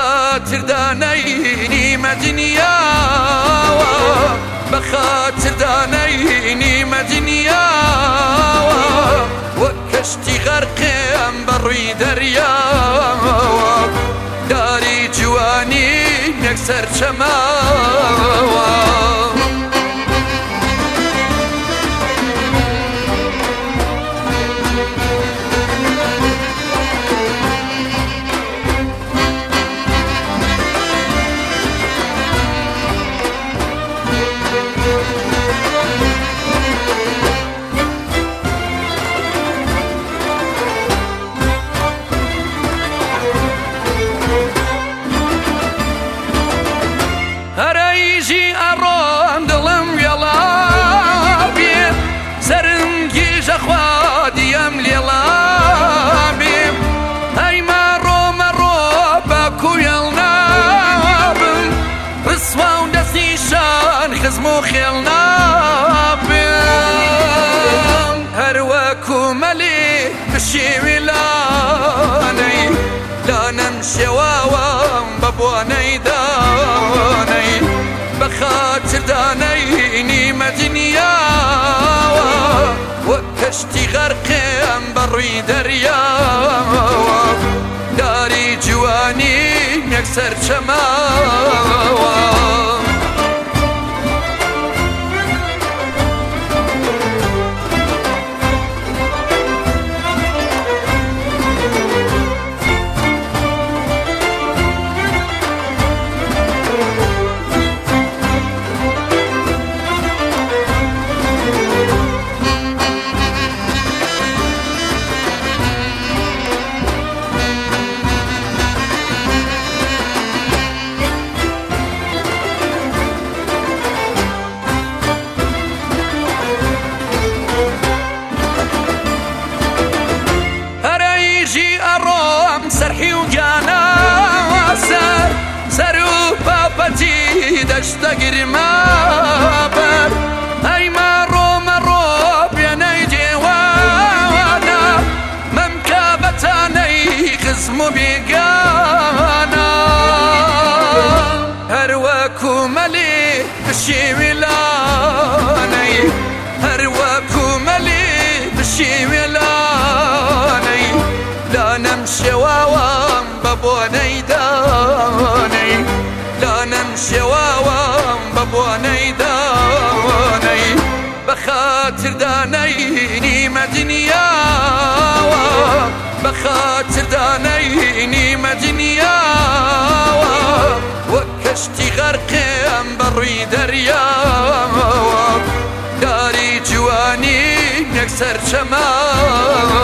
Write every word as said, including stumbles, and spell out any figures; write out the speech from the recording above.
بخاطر دانەینی مەدنیاوە بخاطر دانەینی مەدنیاوە وەک کەشتی غەرقێم بەڕووی دەریاوە داری جوانی نەک سەرچەماوە هەرەیژی ئەڕۆم دڵم وێڵا بێ سەرنگیژە خوادیم لێڵا بێ ئەی مەڕۆ مەڕۆ باکو وێڵ نابم ڕسوا و دەستنیشان خزم و خێڵ نابم هەروەکو مەلێ بشێوی لانەی لانەم شێواوەم بە بۆنەی دانەی بخاطر دانەینی مەدنیاوە وەک کەشتی غەرقێم بەڕووی دەریاوە داری جوانی نەک سەرچەماوە سەرحی و گیانە سەر سەر و پاپەتی دەشتە گرما بەر ئەی مەڕۆ مەڕۆ بێنەی دێوانە مەمکە بەتانەی خزم و بێگانە هەروەکو مەلێ بشێوی لانەی هەروەکو مەلێ بشێوی لانەی لانەم شێواوەم بە بۆنەی دانەی لانەم شێواوەم بە بۆنەی دانەی بەخاطر دانەینی مەدنیاوە بەخاطر دانەینی مەدنیاوە وەک کەشتی غەرقێم بەڕووی دەریاوە داری جوانی نەک سەرچەماوە